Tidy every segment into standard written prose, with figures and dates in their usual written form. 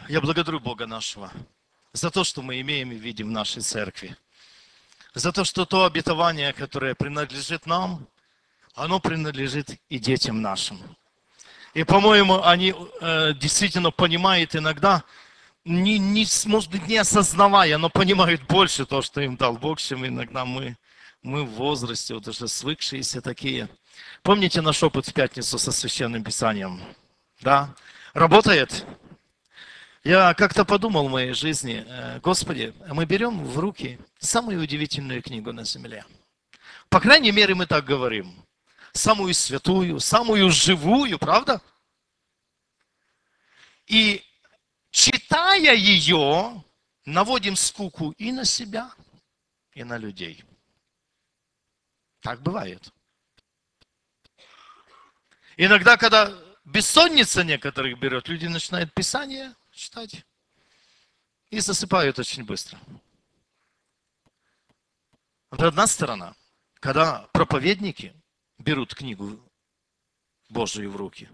Я благодарю Бога нашего за то, что мы имеем и видим в нашей церкви. За то, что то обетование, которое принадлежит нам, оно принадлежит и детям нашим. И, по-моему, они действительно понимают иногда, может быть, не осознавая, но понимают больше то, что им дал Бог, чем иногда мы в возрасте, вот уже свыкшиеся такие. Помните наш опыт в пятницу со Священным Писанием? Да? Работает? Я как-то подумал в моей жизни, Господи, мы берем в руки самую удивительную книгу на земле. По крайней мере, мы так говорим. Самую святую, самую живую, правда? И читая ее, наводим скуку и на себя, и на людей. Так бывает. Иногда, когда бессонница некоторых берет, люди начинают Писание читать и засыпают очень быстро. Это одна сторона. Когда проповедники берут книгу Божию в руки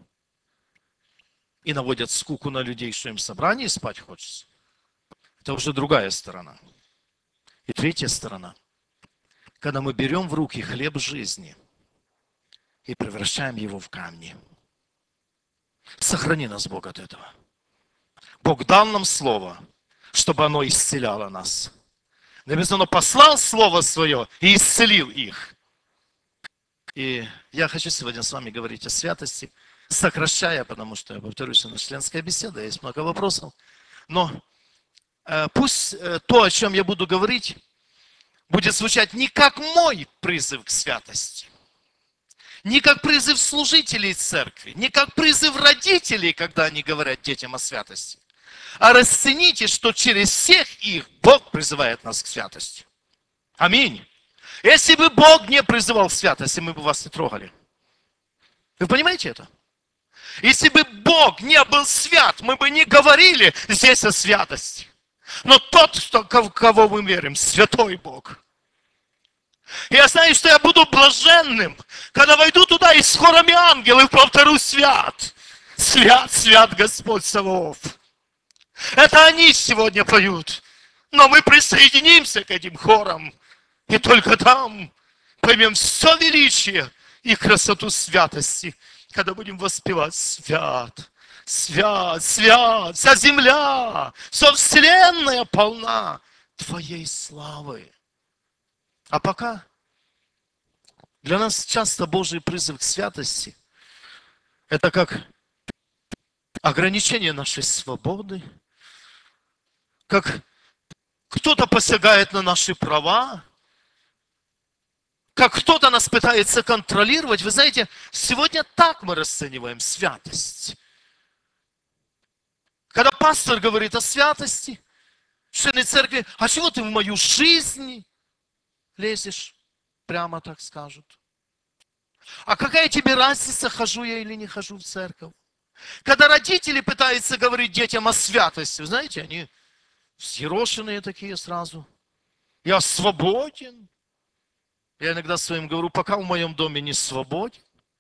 и наводят скуку на людей, что им в собрании спать хочется, это уже другая сторона. И третья сторона. Когда мы берем в руки хлеб жизни и превращаем его в камни. Сохрани нас, Бог, от этого. Бог дал нам слово, чтобы оно исцеляло нас. Написано, послал слово свое и исцелил их. И я хочу сегодня с вами говорить о святости, сокращая, потому что, я повторюсь, у нас членская беседа, есть много вопросов. Но пусть то, о чем я буду говорить, будет звучать не как мой призыв к святости, не как призыв служителей церкви, не как призыв родителей, когда они говорят детям о святости, а расцените, что через всех их Бог призывает нас к святости. Аминь. Если бы Бог не призывал к святости, мы бы вас не трогали. Вы понимаете это? Если бы Бог не был свят, мы бы не говорили здесь о святости. Но тот, кого мы верим, святой Бог. И я знаю, что я буду блаженным, когда войду туда и с хорами ангелов повторю свят. Свят, свят Господь Саваоф. Это они сегодня поют. Но мы присоединимся к этим хорам. И только там поймем все величие и красоту святости, когда будем воспевать свят, свят, свят, вся земля, вся вселенная полна Твоей славы. А пока для нас часто Божий призыв к святости – это как ограничение нашей свободы, как кто-то посягает на наши права, как кто-то нас пытается контролировать. Вы знаете, сегодня так мы расцениваем святость. Когда пастор говорит о святости, члены церкви, а чего ты в мою жизнь лезешь? Прямо так скажут. А какая тебе разница, хожу я или не хожу в церковь? Когда родители пытаются говорить детям о святости, вы знаете, они взъерошенные такие сразу. Я свободен. Я иногда своим говорю, пока в моем доме не свободен.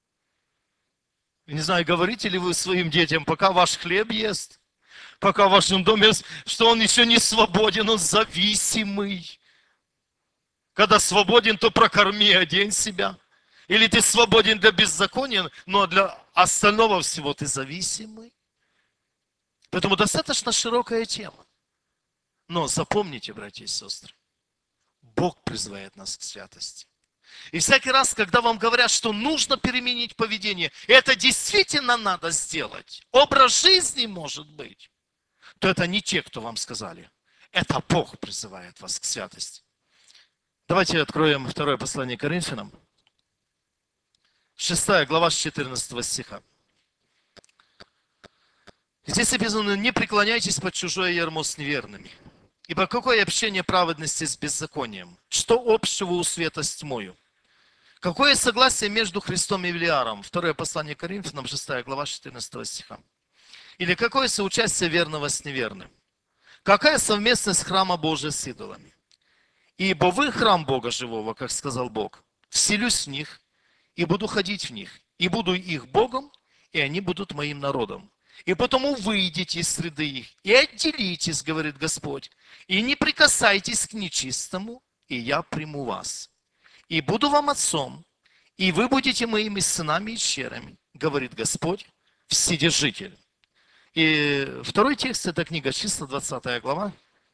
Не знаю, говорите ли вы своим детям, пока ваш хлеб ест, пока в вашем доме, что он еще не свободен, он зависимый. Когда свободен, то прокорми, одень себя. Или ты свободен для беззакония, но для остального всего ты зависимый. Поэтому достаточно широкая тема. Но запомните, братья и сестры, Бог призывает нас к святости. И всякий раз, когда вам говорят, что нужно переменить поведение, это действительно надо сделать, образ жизни может быть, то это не те, кто вам сказали. Это Бог призывает вас к святости. Давайте откроем второе послание Коринфянам. 6 глава с 14 стиха. Здесь написано, не преклоняйтесь под чужое ярмо с неверными. Ибо какое общение праведности с беззаконием? Что общего у света с тьмою? Какое согласие между Христом и Велиаром? Второе послание Коринфянам, 6 глава 14 стиха. Или какое соучастие верного с неверным? Какая совместность храма Божия с идолами? Ибо вы храм Бога живого, как сказал Бог. Вселюсь в них и буду ходить в них, и буду их Богом, и они будут моим народом. И потому выйдите из среды их, и отделитесь, говорит Господь, и не прикасайтесь к нечистому, и я приму вас. И буду вам отцом, и вы будете моими сынами и щерами, говорит Господь, Вседержитель. И второй текст, это книга Числа, 20 глава.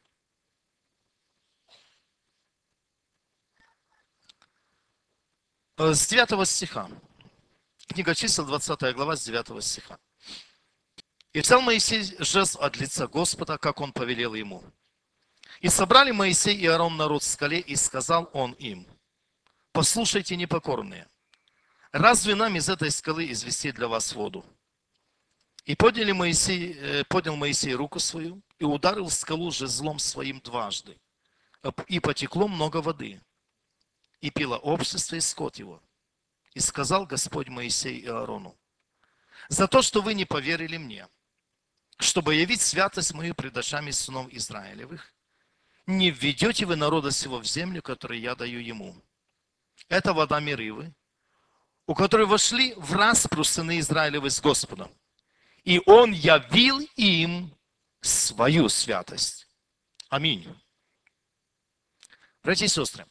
С 9 стиха. Книга Чисел, 20 глава, с 9 стиха. «И взял Моисей жезл от лица Господа, как он повелел ему. И собрали Моисей и Аарон народ в скале, и сказал он им, послушайте, непокорные, разве нам из этой скалы извести для вас воду? И поднял Моисей руку свою, и ударил в скалу жезлом своим дважды, и потекло много воды, и пило общество и скот его. И сказал Господь Моисею и Аарону, за то, что вы не поверили мне, чтобы явить святость мою пред очами сынов Израилевых, не введете вы народа сего в землю, которую я даю ему. Это вода Меривы, у которой вошли в распру сыны Израилевы с Господом. И он явил им свою святость. Аминь. Братья и сестры,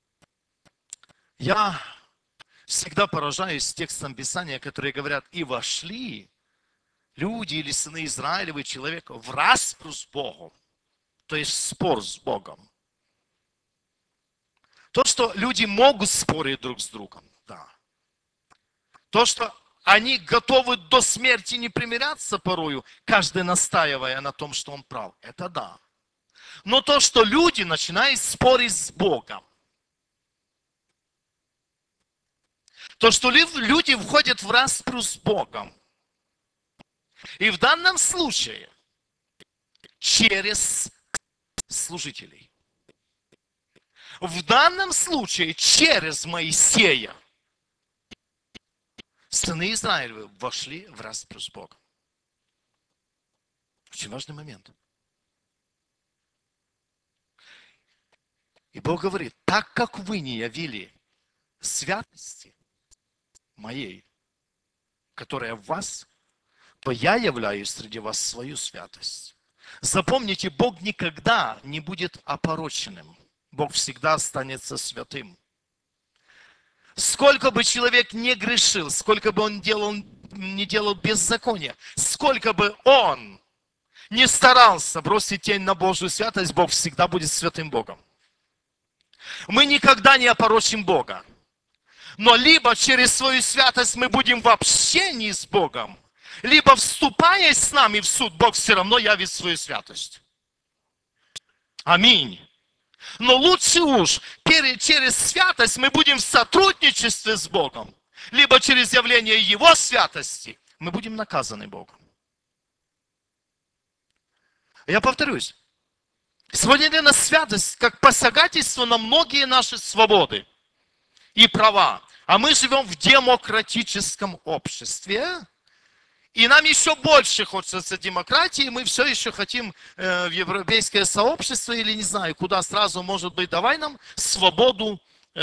я всегда поражаюсь текстом Писания, которые говорят, и вошли люди или сыны Израилевы, человека, в распру с Богом. То есть спор с Богом. То, что люди могут спорить друг с другом, да. То, что они готовы до смерти не примиряться порою, каждый настаивая на том, что он прав, это да. Но то, что люди начинают спорить с Богом, то, что люди входят в распру с Богом, и в данном случае через служителей. В данном случае через Моисея сыны Израилевы вошли в распру с Богом. Очень важный момент. И Бог говорит, так как вы не явили святости моей, которая в вас, то я являю среди вас свою святость. Запомните, Бог никогда не будет опороченным. Бог всегда останется святым. Сколько бы человек не грешил, сколько бы он не делал беззакония, сколько бы он не старался бросить тень на Божью святость, Бог всегда будет святым Богом. Мы никогда не опорочим Бога. Но либо через свою святость мы будем в общении с Богом, либо вступая с нами в суд, Бог все равно явит свою святость. Аминь. Но лучше уж через святость мы будем в сотрудничестве с Богом, либо через явление Его святости мы будем наказаны Богом. Я повторюсь. Сегодня для нас святость как посягательство на многие наши свободы и права. А мы живем в демократическом обществе. И нам еще больше хочется демократии, мы все еще хотим в европейское сообщество или не знаю, куда сразу, может быть, давай нам свободу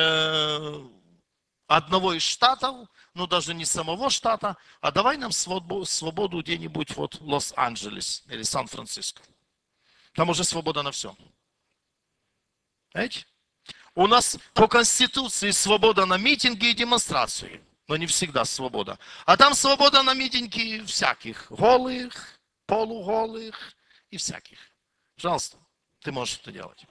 одного из штатов, ну даже не самого штата, а давай нам свободу где-нибудь вот Лос-Анджелес или Сан-Франциско. Там уже свобода на все. Знаете? У нас по Конституции свобода на митинги и демонстрации. Но не всегда свобода. А там свобода на митинги всяких. Голых, полуголых и всяких. Пожалуйста, ты можешь это делать.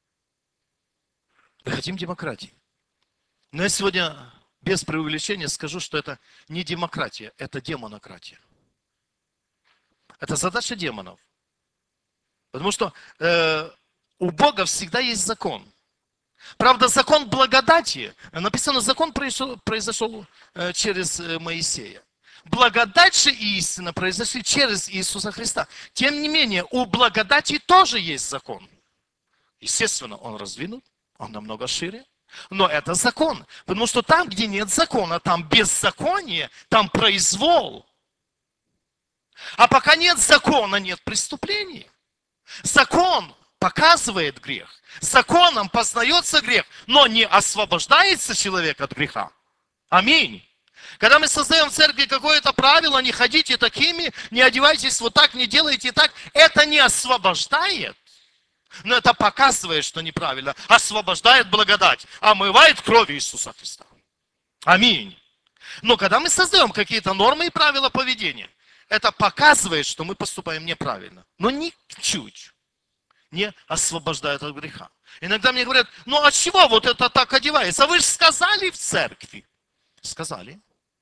Мы хотим демократии. Но я сегодня без преувеличения скажу, что это не демократия, это демонократия. Это задача демонов. Потому что у Бога всегда есть закон. Правда, закон благодати, написано, закон произошел через Моисея. Благодать же и истина произошли через Иисуса Христа. Тем не менее, у благодати тоже есть закон. Естественно, он раздвинут, он намного шире. Но это закон. Потому что там, где нет закона, там беззаконие, там произвол. А пока нет закона, нет преступлений. Закон показывает грех. Законом познается грех, но не освобождается человек от греха. Аминь. Когда мы создаем в церкви какое-то правило, не ходите такими, не одевайтесь вот так, не делайте так, это не освобождает, но это показывает, что неправильно. Освобождает благодать, омывает кровью Иисуса Христа. Аминь. Но когда мы создаем какие-то нормы и правила поведения, это показывает, что мы поступаем неправильно. Но ничуть не освобождает от греха. Иногда мне говорят, ну а чего вот это так одевается? Вы же сказали в церкви. Сказали.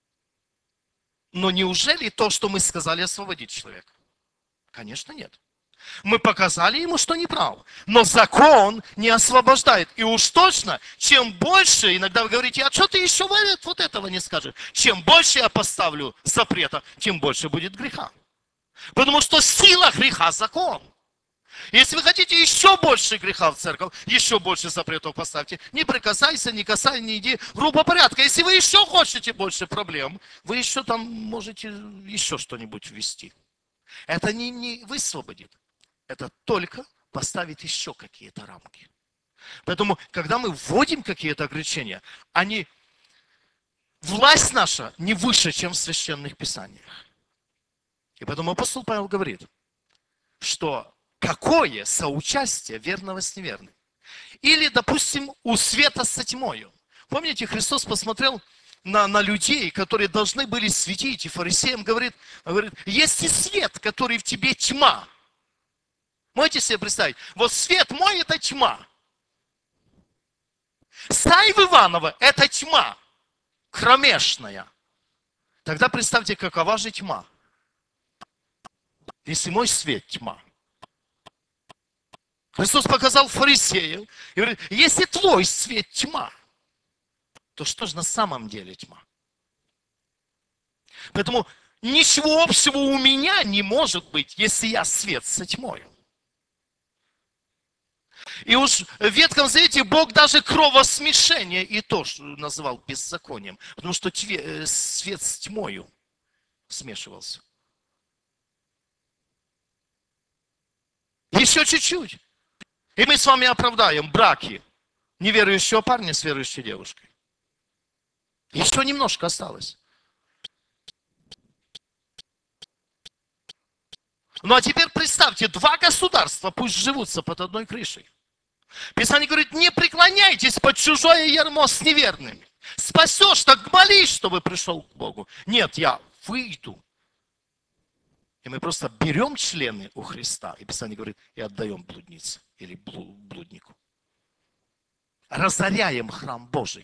Но неужели то, что мы сказали, освободит человека? Конечно, нет. Мы показали ему, что не прав. Но закон не освобождает. И уж точно, чем больше, иногда вы говорите, а что ты еще вот этого не скажешь? Чем больше я поставлю запрета, тем больше будет греха. Потому что сила греха – закон. Если вы хотите еще больше греха в церковь, еще больше запретов поставьте. Не прикасайся, не касай, не иди. Грубо порядка. Если вы еще хотите больше проблем, вы еще там можете еще что-нибудь ввести. Это не высвободит. Это только поставит еще какие-то рамки. Поэтому, когда мы вводим какие-то ограничения, власть наша не выше, чем в священных писаниях. И поэтому апостол Павел говорит, что какое соучастие верного с неверным? Или, допустим, у света со тьмою. Помните, Христос посмотрел на людей, которые должны были светить, и фарисеям говорит, есть и свет, который в тебе тьма. Можете себе представить? Вот свет мой – это тьма. Саев Иванова – это тьма, кромешная. Тогда представьте, какова же тьма. Если мой свет – тьма. Христос показал фарисеям и говорит, если твой свет – тьма, то что же на самом деле тьма? Поэтому ничего общего у меня не может быть, если я свет со тьмой. И уж в Ветхом Завете Бог даже кровосмешение и то называл беззаконием, потому что свет с тьмою смешивался. Еще чуть-чуть. И мы с вами оправдаем браки неверующего парня с верующей девушкой. Еще немножко осталось. Ну а теперь представьте, два государства пусть живутся под одной крышей. Писание говорит, не преклоняйтесь под чужое ярмо с неверными. Спасешь, так молись, чтобы пришел к Богу. Нет, я выйду. И мы просто берем члены у Христа, и Писание говорит, и отдаем блуднице или блуднику. Разоряем храм Божий.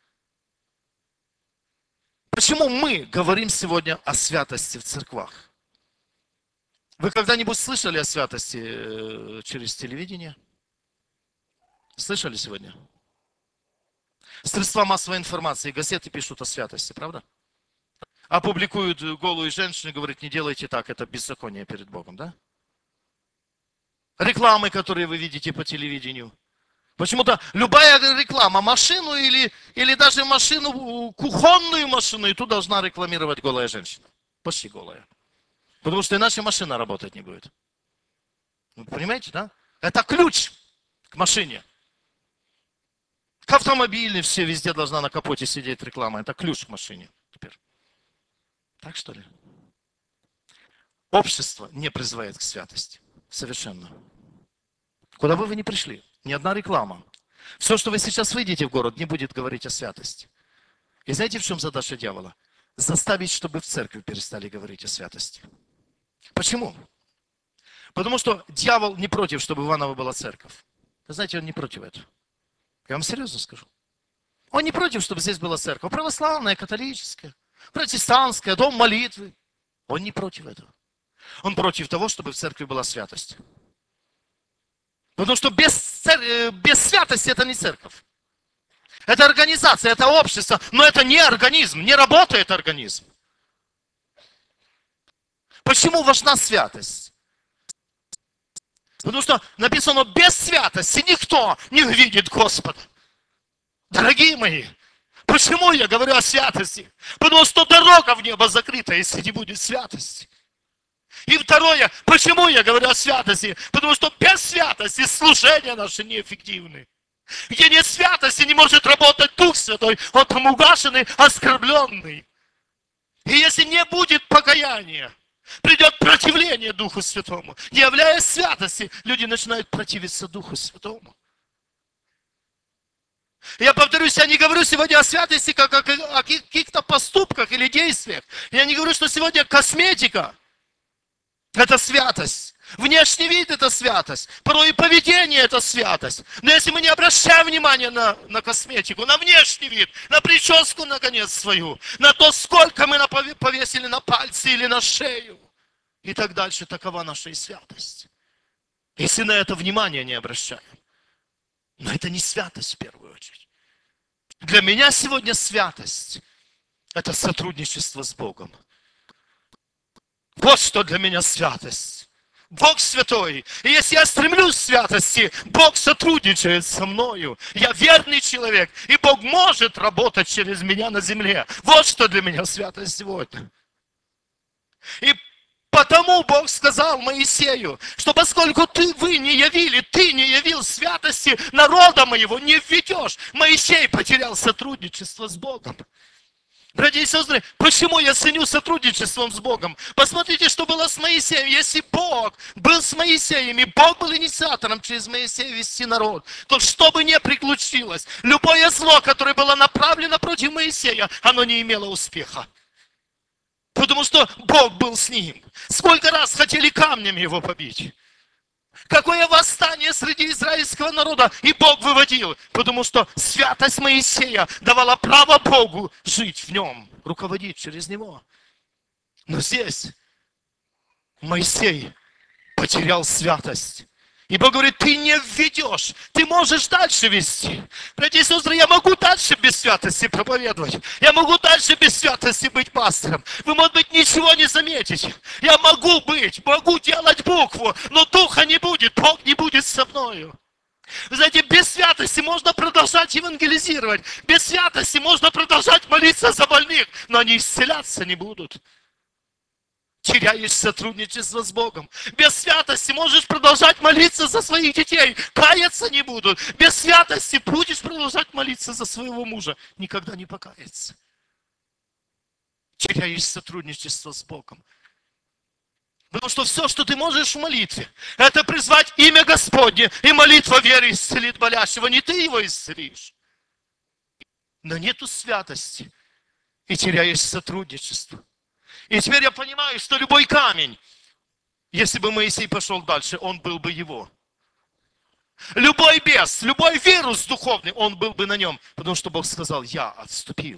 Почему мы говорим сегодня о святости в церквах? Вы когда-нибудь слышали о святости через телевидение? Слышали сегодня? Средства массовой информации, газеты пишут о святости, правда? Опубликуют голую женщину и говорят, не делайте так, это беззаконие перед Богом, да? Рекламы, которые вы видите по телевидению. Почему-то любая реклама, машину или даже машину, кухонную машину, и тут должна рекламировать голая женщина. Почти голая. Потому что иначе машина работать не будет. Вы понимаете, да? Это ключ к машине. К автомобилю все, везде должна на капоте сидеть реклама. Это ключ к машине теперь. Так что ли? Общество не призывает к святости. Совершенно. Куда бы вы ни пришли, ни одна реклама. Все, что вы сейчас выйдете в город, не будет говорить о святости. И знаете, в чем задача дьявола? Заставить, чтобы в церкви перестали говорить о святости. Почему? Потому что дьявол не против, чтобы в Иваново была церковь. Вы знаете, он не против этого. Я вам серьезно скажу. Он не против, чтобы здесь была церковь. Православная, католическая, протестантская, дом молитвы. Он не против этого. Он против того, чтобы в церкви была святость. Потому что без святости это не церковь. Это организация, это общество, но это не организм, не работает организм. Почему важна святость? Потому что написано, без святости никто не увидит Господа. Дорогие мои, почему я говорю о святости? Потому что дорога в небо закрыта, если не будет святости. И второе, почему я говорю о святости? Потому что без святости служения наши неэффективны. Где нет святости, не может работать Дух Святой, он там угашенный, оскорбленный. И если не будет покаяния, придет противление Духу Святому. Не являясь святости, люди начинают противиться Духу Святому. Я повторюсь, я не говорю сегодня о святости, как о каких-то поступках или действиях. Я не говорю, что сегодня косметика – это святость. Внешний вид – это святость. Порой и поведение – это святость. Но если мы не обращаем внимания на косметику, на внешний вид, на прическу, наконец, свою, на то, сколько мы повесили на пальцы или на шею, и так дальше, такова наша и святость. Если на это внимание не обращаем. Но это не святость в первую очередь. Для меня сегодня святость – это сотрудничество с Богом. Вот что для меня святость. Бог святой. И если я стремлюсь к святости, Бог сотрудничает со мною. Я верный человек, и Бог может работать через меня на земле. Вот что для меня святость сегодня. И потому Бог сказал Моисею, что поскольку ты не явил святости, народа моего не введешь. Моисей потерял сотрудничество с Богом. Братья и сестры, почему я ценю сотрудничеством с Богом? Посмотрите, что было с Моисеем. Если Бог был с Моисеем, и Бог был инициатором через Моисея вести народ, то что бы ни приключилось, любое зло, которое было направлено против Моисея, оно не имело успеха. Потому что Бог был с ним. Сколько раз хотели камнями его побить. Какое восстание среди израильского народа, и Бог выводил, потому что святость Моисея давала право Богу жить в нем, руководить через него. Но здесь Моисей потерял святость. И Бог говорит, ты не введешь, ты можешь дальше вести. Братья и сестры, я могу дальше без святости проповедовать. Я могу дальше без святости быть пастором. Вы, может быть, ничего не заметите. Я могу делать букву, но духа не будет, Бог не будет со мною. Вы знаете, без святости можно продолжать евангелизировать. Без святости можно продолжать молиться за больных, но они исцеляться не будут. Теряешь сотрудничество с Богом. Без святости можешь продолжать молиться за своих детей. Каяться не будут. Без святости будешь продолжать молиться за своего мужа. Никогда не покаяться. Теряешь сотрудничество с Богом. Потому что все, что ты можешь в молитве, это призвать имя Господне. И молитва веры исцелит болящего. Не ты его исцелишь. Но нету святости. И теряешь сотрудничество. И теперь я понимаю, что любой камень, если бы Моисей пошел дальше, он был бы его. Любой бес, любой вирус духовный, он был бы на нем. Потому что Бог сказал, я отступил.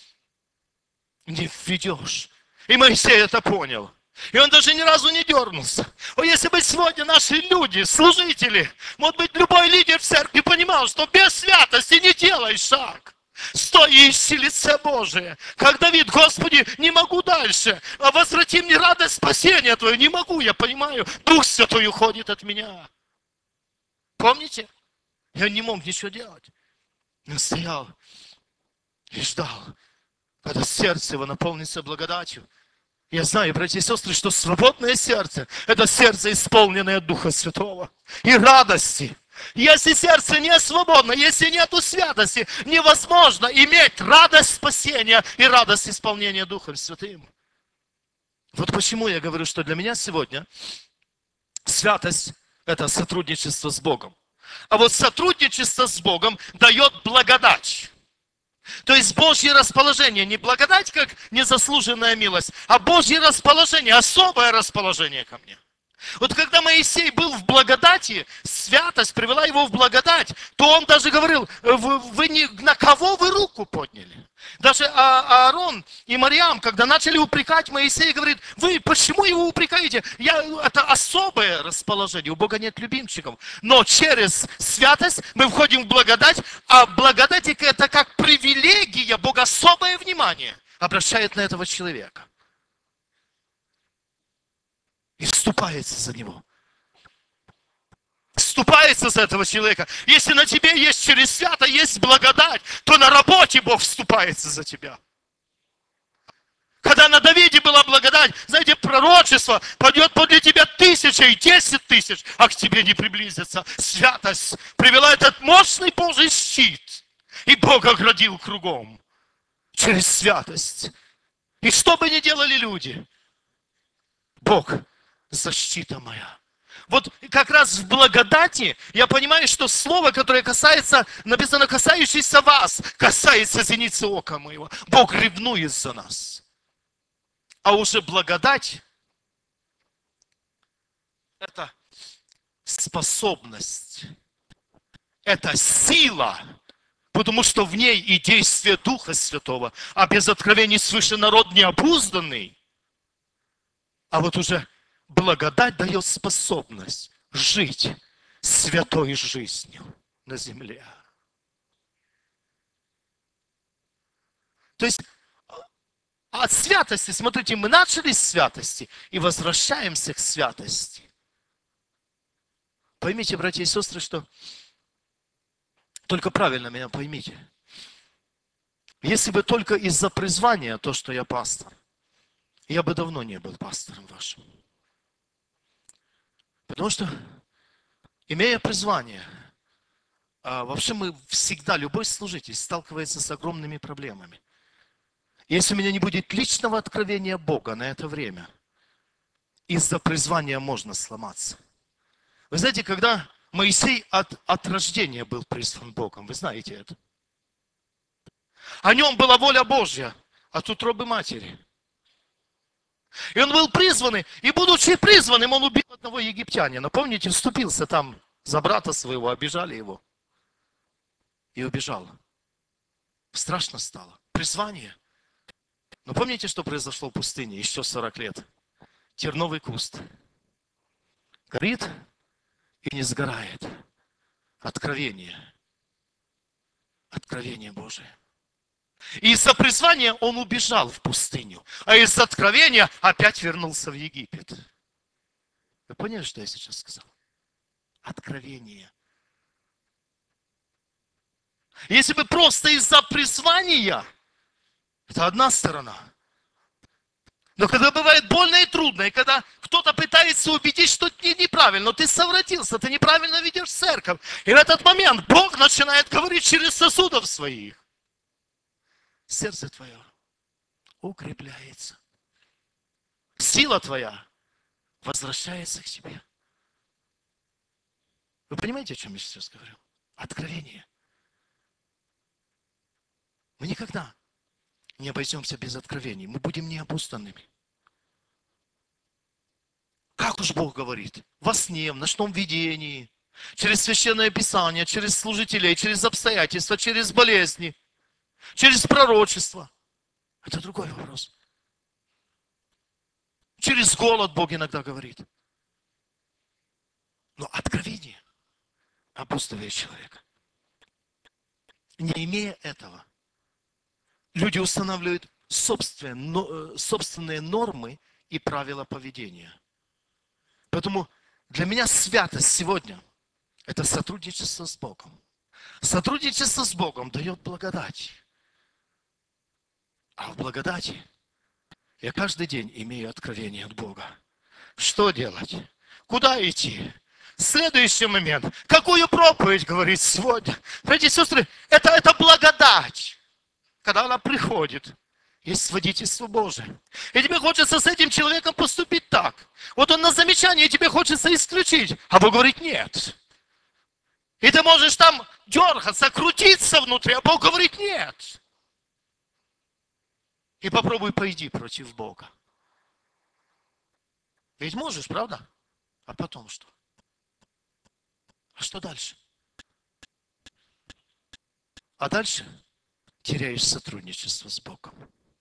Не введешь. И Моисей это понял. И он даже ни разу не дернулся. О, если бы сегодня наши люди, служители, может быть, любой лидер в церкви понимал, что без святости не делай шаг. Стой и ищи лице Божие. Как Давид, Господи, не могу дальше. А возврати мне радость спасения Твою. Не могу, я понимаю. Дух Святой уходит от меня. Помните? Я не мог ничего делать. Я стоял и ждал, когда сердце его наполнится благодатью. Я знаю, братья и сестры, что свободное сердце – это сердце, исполненное Духа Святого и радости. Если сердце не свободно, если нету святости, невозможно иметь радость спасения и радость исполнения Духом Святым. Вот почему я говорю, что для меня сегодня святость – это сотрудничество с Богом. А вот сотрудничество с Богом дает благодать. То есть Божье расположение, не благодать как незаслуженная милость, а Божье расположение, особое расположение ко мне. Вот когда Моисей был в благодати, святость привела его в благодать, то он даже говорил, на кого вы руку подняли? Даже Аарон и Марьям, когда начали упрекать Моисея, говорит, вы почему его упрекаете? Это особое расположение, у Бога нет любимчиков. Но через святость мы входим в благодать, а благодать это как привилегия, Бог особое внимание обращает на этого человека. И вступается за него. Вступается за этого человека. Если на тебе есть через свято, есть благодать, то на работе Бог вступается за тебя. Когда на Давиде была благодать, знаете, пророчество, пойдет подле тебя 1000 и 10 000, а к тебе не приблизится. Святость привела этот мощный Божий щит. И Бог оградил кругом. Через святость. И что бы ни делали люди, Бог, защита моя. Вот как раз в благодати я понимаю, что слово, которое касается, написано, касающееся вас, касается зеницы ока моего. Бог ревнует за нас. А уже благодать, это способность, это сила, потому что в ней и действие Духа Святого, а без откровений свыше народ необузданный. А вот уже благодать дает способность жить святой жизнью на земле. То есть от святости, смотрите, мы начали с святости и возвращаемся к святости. Поймите, братья и сестры, что только правильно меня поймите. Если бы только из-за призвания, то, что я пастор, я бы давно не был пастором вашим. Потому что, имея призвание, вообще мы всегда, любой служитель сталкивается с огромными проблемами. Если у меня не будет личного откровения Бога на это время, из-за призвания можно сломаться. Вы знаете, когда Моисей от рождения был призван Богом, вы знаете это. О нем была воля Божья от утробы матери. И он был призванный, и будучи призванным, он убил одного египтянина. Помните, вступился там за брата своего, обижали его. И убежал. Страшно стало. Призвание. Но помните, что произошло в пустыне еще 40 лет? Терновый куст. Горит и не сгорает. Откровение. Откровение Божие. И из-за призвания он убежал в пустыню. А из-за откровения опять вернулся в Египет. Вы поняли, что я сейчас сказал? Откровение. Если бы просто из-за призвания, это одна сторона. Но когда бывает больно и трудно, и когда кто-то пытается убедить, что ты неправильно, ты совратился, ты неправильно ведешь церковь, и в этот момент Бог начинает говорить через сосудов своих. Сердце твое укрепляется. Сила твоя возвращается к тебе. Вы понимаете, о чем я сейчас говорю? Откровение. Мы никогда не обойдемся без откровений. Мы будем неопустанными. Как уж Бог говорит? Во сне, в ночном видении, через Священное Писание, через служителей, через обстоятельства, через болезни, через пророчество. Это другой вопрос. Через голод Бог иногда говорит. Но откровение опустывает человека. Не имея этого, люди устанавливают собственные нормы и правила поведения. Поэтому для меня святость сегодня – это сотрудничество с Богом. Сотрудничество с Богом дает благодать. А в благодати я каждый день имею откровение от Бога. Что делать? Куда идти? Следующий момент. Какую проповедь говорить сегодня? Братья и сестры, это благодать. Когда она приходит, есть свидетельство Божие. И тебе хочется с этим человеком поступить так. Вот он на замечание, тебе хочется исключить. А Бог говорит, нет. И ты можешь там дергаться, крутиться внутри, а Бог говорит, нет. И попробуй пойди против Бога. Ведь можешь, правда? А потом что? А что дальше? А дальше теряешь сотрудничество с Богом.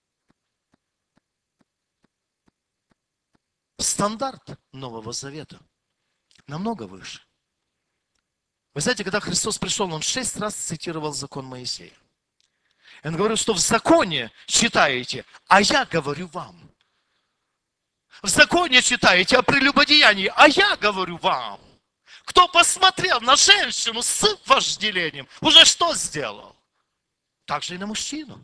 Стандарт Нового Завета намного выше. Вы знаете, когда Христос пришел, Он 6 раз цитировал закон Моисея. Он говорил, что в законе читаете, а я говорю вам. В законе читаете о прелюбодеянии, а я говорю вам. Кто посмотрел на женщину с вожделением, уже что сделал? Так же и на мужчину.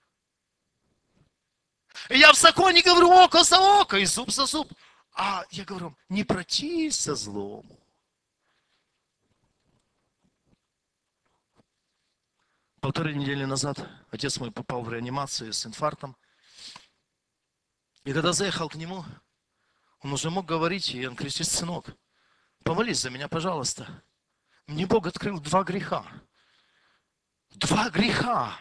И я в законе говорю око за око и зуб за зуб. А я говорю, не протився злому. Полторы недели назад отец мой попал в реанимацию с инфарктом. И когда заехал к нему, он уже мог говорить, и он кричит: сынок, помолись за меня, пожалуйста. Мне Бог открыл 2 греха. 2 греха.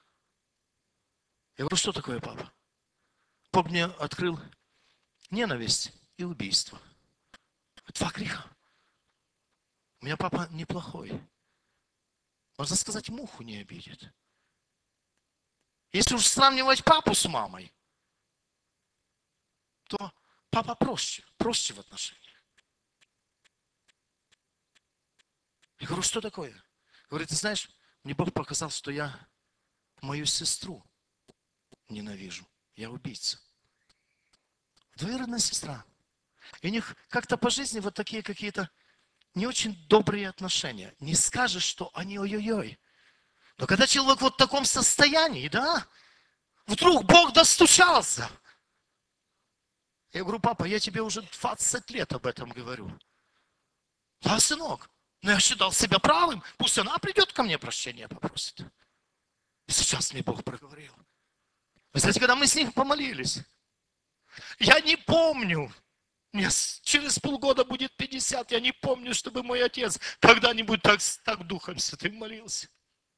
Я говорю: что такое, папа? Бог мне открыл ненависть и убийство. 2 греха. У меня папа неплохой. Можно сказать, муху не обидит. Если уж сравнивать папу с мамой, то папа проще в отношениях. Я говорю: что такое? Говорит: ты знаешь, мне Бог показал, что я мою сестру ненавижу. Я убийца. Двоюродная сестра. И у них как-то по жизни вот такие какие-то не очень добрые отношения. Не скажешь, что они ой-ой-ой. Но когда человек вот в таком состоянии, да, вдруг Бог достучался. Я говорю: папа, я тебе уже 20 лет об этом говорю. Да, сынок, но я считал себя правым. Пусть она придет ко мне, прощения попросит. И сейчас мне Бог проговорил. Вы знаете, когда мы с ним помолились, я не помню, мне через полгода будет 50, я не помню, чтобы мой отец когда-нибудь так Духом Святым молился.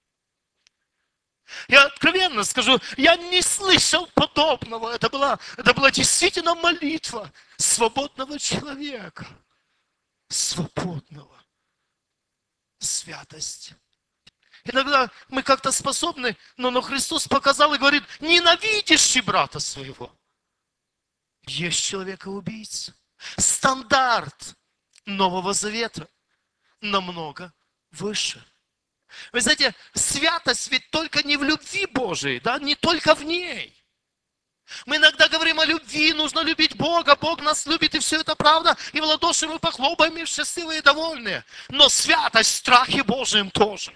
Я откровенно скажу, я не слышал подобного. Это была действительно молитва свободного человека. Свободного. Святость. Иногда мы как-то способны, но Христос показал и говорит: ненавидящий брата своего. Есть человека-убийца. Стандарт Нового Завета намного выше. Вы знаете, святость ведь только не в любви Божией, да, не только в ней. Мы иногда говорим о любви, нужно любить Бога, Бог нас любит, и все это правда, и в ладоши мы похлопаем, и счастливые и довольные. Но святость в страхе Божьем тоже.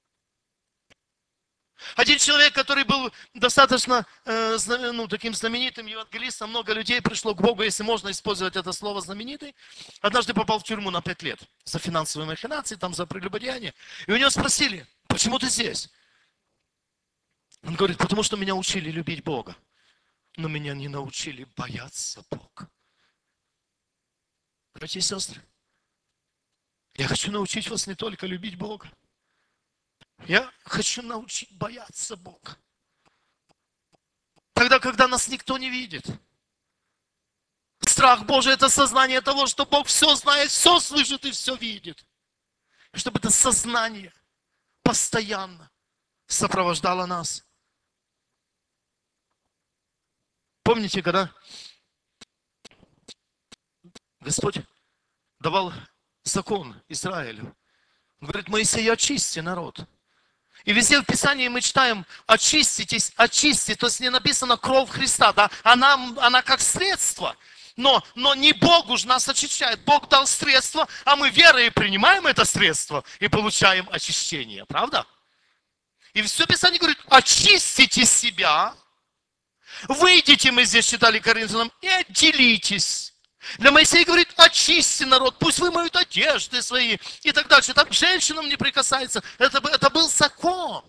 Один человек, который был достаточно таким знаменитым евангелистом, много людей пришло к Богу, если можно использовать это слово знаменитый, однажды попал в тюрьму на 5 лет за финансовые махинации, там за прелюбодеяние. И у него спросили: почему ты здесь? Он говорит: потому что меня учили любить Бога, но меня не научили бояться Бога. Братья и сестры, я хочу научить вас не только любить Бога, я хочу научить бояться Бога. Тогда, когда нас никто не видит. Страх Божий – это сознание того, что Бог все знает, все слышит и все видит. И чтобы это сознание постоянно сопровождало нас. Помните, когда Господь давал закон Израилю? Он говорит: Моисей, очисти народ. И везде в Писании мы читаем: очиститесь, очистите. То есть не написано кровь Христа, да? Она как средство. Но не Бог уж нас очищает. Бог дал средство, а мы верой принимаем это средство и получаем очищение. Правда? И все Писание говорит: очистите себя. Выйдите, мы здесь читали Коринфянам, и отделитесь. Для Моисея говорит: очисти народ, пусть вымоют одежды свои и так дальше. Так к женщинам не прикасается. Это был закон.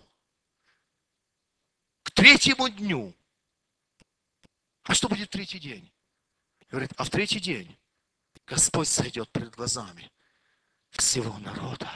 К 3-му дню. А что будет в 3-й день? Говорит: а в 3-й день Господь сойдет перед глазами всего народа.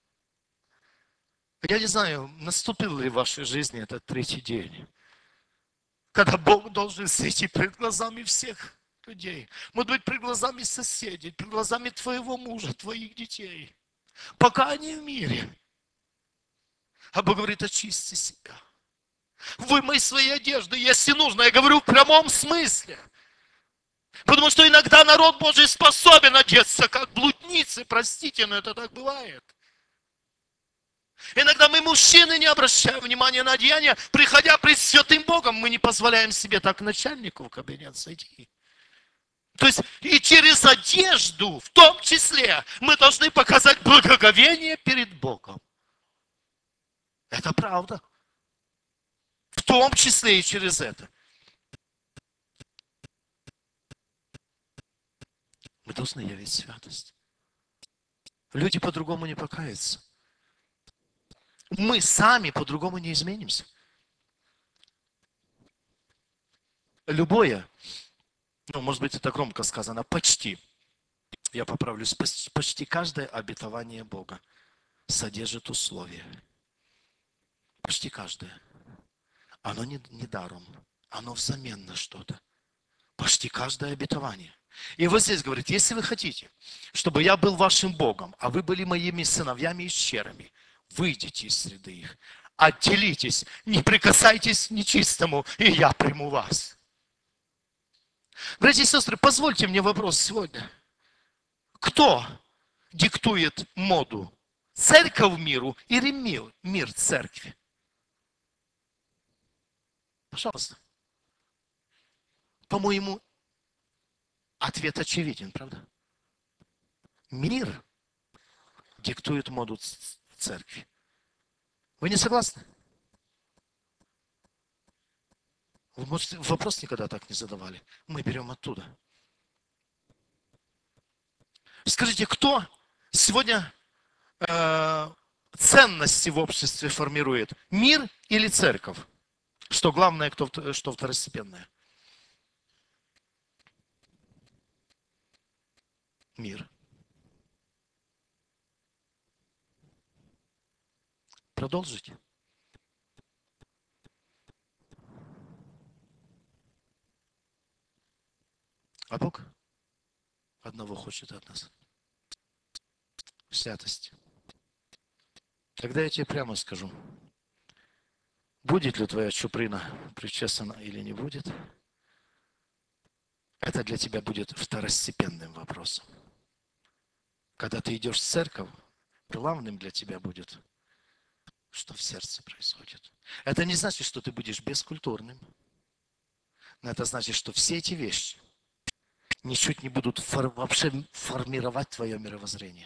Я не знаю, наступил ли в вашей жизни этот 3-й день, когда Бог должен сойти перед глазами всех людей. Может быть, перед глазами соседей, перед глазами твоего мужа, твоих детей. Пока они в мире. А Бог говорит: очисти себя. Вымой свои одежды, если нужно. Я говорю в прямом смысле. Потому что иногда народ Божий способен одеться, как блудницы. Простите, но это так бывает. Иногда мы, мужчины, не обращаем внимания на одеяние. Приходя пред святым Богом, мы не позволяем себе так к начальнику в кабинет зайти. То есть и через одежду, в том числе, мы должны показать благоговение перед Богом. Это правда. В том числе и через это. Мы должны явить святость. Люди по-другому не покаются. Мы сами по-другому не изменимся. Любое Ну, может быть, это громко сказано, почти. Я поправлюсь. Почти каждое обетование Бога содержит условия. Почти каждое. Оно не даром. Оно взамен на что-то. Почти каждое обетование. И вот здесь говорит, если вы хотите, чтобы я был вашим Богом, а вы были моими сыновьями и щерами, выйдите из среды их, отделитесь, не прикасайтесь к нечистому, и я приму вас. Братья и сестры, позвольте мне вопрос сегодня. Кто диктует моду? Церковь миру или мир церкви? Пожалуйста. По-моему, ответ очевиден, правда? Мир диктует моду церкви. Вы не согласны? Вы, может, вопрос никогда так не задавали. Мы берем оттуда. Скажите, кто сегодня ценности в обществе формирует? Мир или церковь? Что главное, что второстепенное? Мир. Продолжите. А Бог одного хочет от нас. Святость. Тогда я тебе прямо скажу. Будет ли твоя чуприна причесана или не будет, это для тебя будет второстепенным вопросом. Когда ты идешь в церковь, главным для тебя будет, что в сердце происходит. Это не значит, что ты будешь бескультурным. Но это значит, что все эти вещи ничуть не будут вообще формировать твое мировоззрение.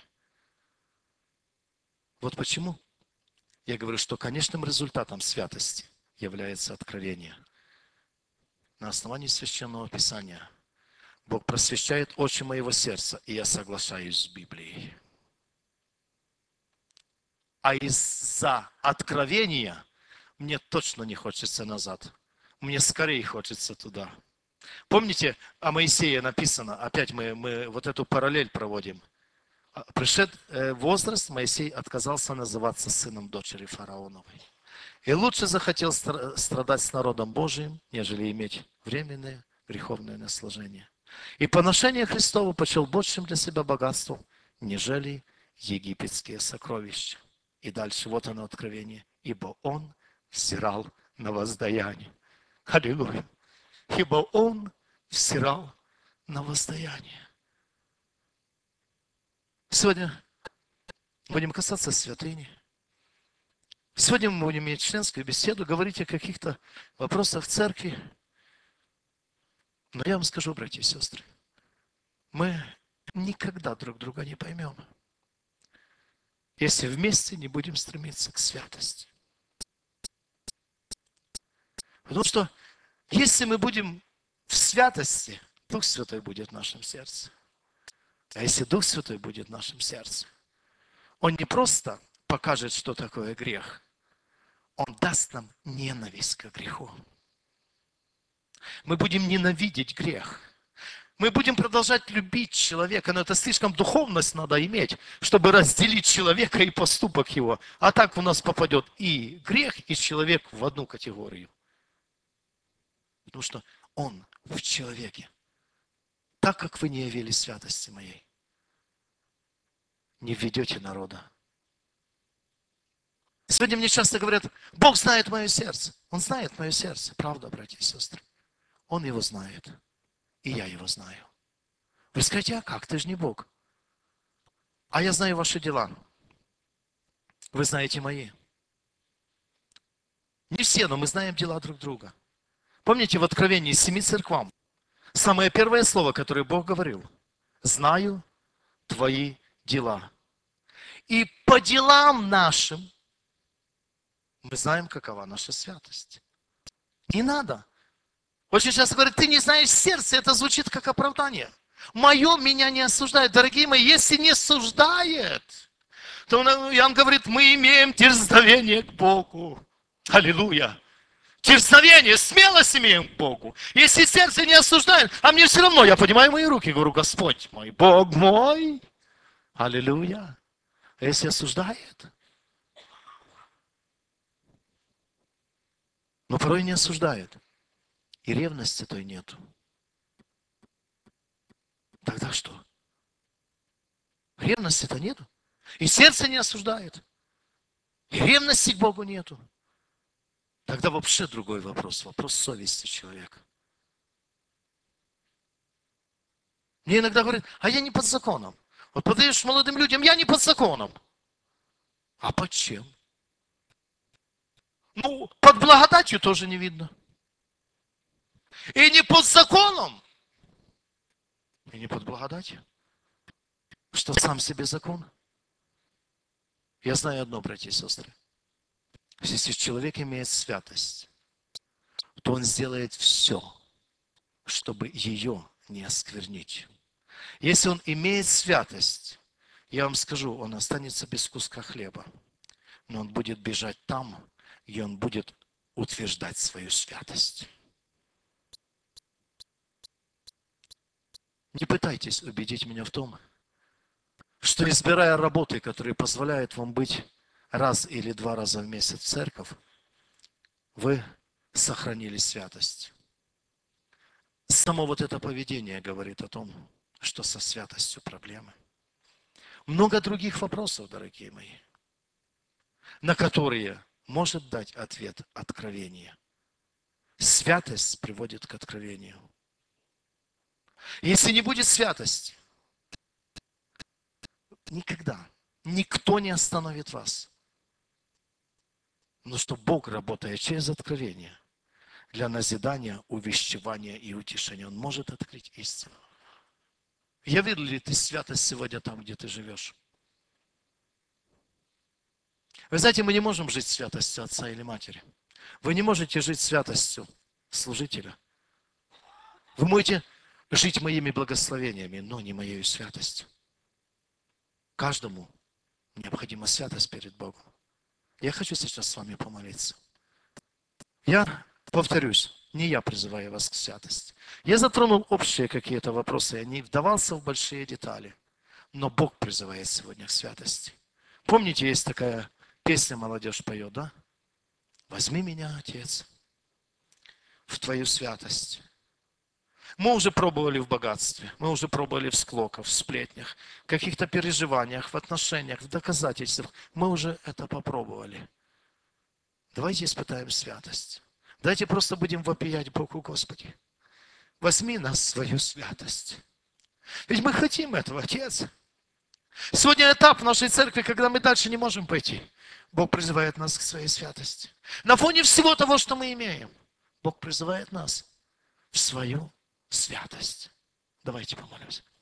Вот почему я говорю, что конечным результатом святости является откровение. На основании Священного Писания Бог просвещает очи моего сердца, и я соглашаюсь с Библией. А из-за откровения мне точно не хочется назад. Мне скорее хочется туда. Помните, о Моисее написано, опять мы вот эту параллель проводим. Пришед возраст, Моисей отказался называться сыном дочери фараоновой. И лучше захотел страдать с народом Божиим, нежели иметь временное греховное наслаждение. И поношение Христово почел большим для себя богатством, нежели египетские сокровища. И дальше вот оно откровение. Ибо он взирал на воздаяние. Аллилуйя. Ибо он взирал на воздаяние. Сегодня будем касаться святыни. Сегодня мы будем иметь членскую беседу, говорить о каких-то вопросах церкви. Но я вам скажу, братья и сестры, мы никогда друг друга не поймем, если вместе не будем стремиться к святости. Потому что если мы будем в святости, Дух Святой будет в нашем сердце. А если Дух Святой будет в нашем сердце, Он не просто покажет, что такое грех, Он даст нам ненависть к греху. Мы будем ненавидеть грех. Мы будем продолжать любить человека, но это слишком духовность надо иметь, чтобы разделить человека и поступок его. А так у нас попадет и грех, и человек в одну категорию. Потому что он в человеке. Так как вы не явили святости моей, не введете народа. Сегодня мне часто говорят, Бог знает мое сердце. Он знает мое сердце. Правда, братья и сестры? Он его знает. И я его знаю. Вы скажете, а как? Ты же не Бог. А я знаю ваши дела. Вы знаете мои. Не все, но мы знаем дела друг друга. Помните в Откровении 7 церквам? Самое первое слово, которое Бог говорил. Знаю твои дела. И по делам нашим мы знаем, какова наша святость. Не надо. Очень часто говорят, ты не знаешь сердце, это звучит как оправдание. Мое меня не осуждает. Дорогие мои, если не осуждает, то Иоанн говорит, мы имеем дерзновение к Богу. Аллилуйя. Дерзновение, смелость имеем к Богу. Если сердце не осуждает, а мне все равно, я поднимаю мои руки и говорю, Господь мой, Бог мой, аллилуйя. А если осуждает, но порой не осуждает, и ревности той нету, тогда что? Ревности-то нету. И сердце не осуждает. И ревности к Богу нету. Тогда вообще другой вопрос. Вопрос совести человека. Мне иногда говорят, а я не под законом. Вот подаешь молодым людям, я не под законом. А под чем? Ну, под благодатью тоже не видно. И не под законом. И не под благодатью. Что сам себе закон. Я знаю одно, братья и сестры. Если человек имеет святость, то он сделает все, чтобы ее не осквернить. Если он имеет святость, я вам скажу, он останется без куска хлеба, но он будет бежать там, где он будет утверждать свою святость. Не пытайтесь убедить меня в том, что избирая работы, которые позволяют вам быть раз или два раза в месяц в церковь, вы сохранили святость. Само вот это поведение говорит о том, что со святостью проблемы. Много других вопросов, дорогие мои, на которые может дать ответ откровение. Святость приводит к откровению. Если не будет святости, никогда никто не остановит вас. Но что Бог, работая через откровение, для назидания, увещевания и утешения, Он может открыть истину. Явил ли ты святость сегодня там, где ты живешь? Вы знаете, мы не можем жить святостью отца или матери. Вы не можете жить святостью служителя. Вы можете жить моими благословениями, но не моей святостью. Каждому необходима святость перед Богом. Я хочу сейчас с вами помолиться. Я повторюсь, не я призываю вас к святости. Я затронул общие какие-то вопросы, я не вдавался в большие детали. Но Бог призывает сегодня к святости. Помните, есть такая песня, молодежь поет, да? Возьми меня, Отец, в Твою святость. Мы уже пробовали в богатстве, мы уже пробовали в склоках, в сплетнях, в каких-то переживаниях, в отношениях, в доказательствах. Мы уже это попробовали. Давайте испытаем святость. Давайте просто будем вопиять Богу, Господи. Возьми нас в свою святость. Ведь мы хотим этого, Отец. Сегодня этап в нашей церкви, когда мы дальше не можем пойти. Бог призывает нас к своей святости. На фоне всего того, что мы имеем, Бог призывает нас в свою святость. Давайте помолимся.